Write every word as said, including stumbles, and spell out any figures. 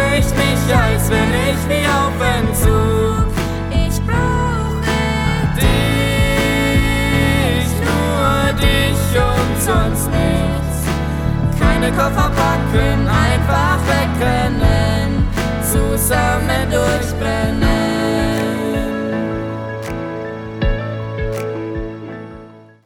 möcht mich, als wenn ich wie auf Entzug. Ich brauche dich, nur dich und sonst nichts. Keine Koffer packen, ein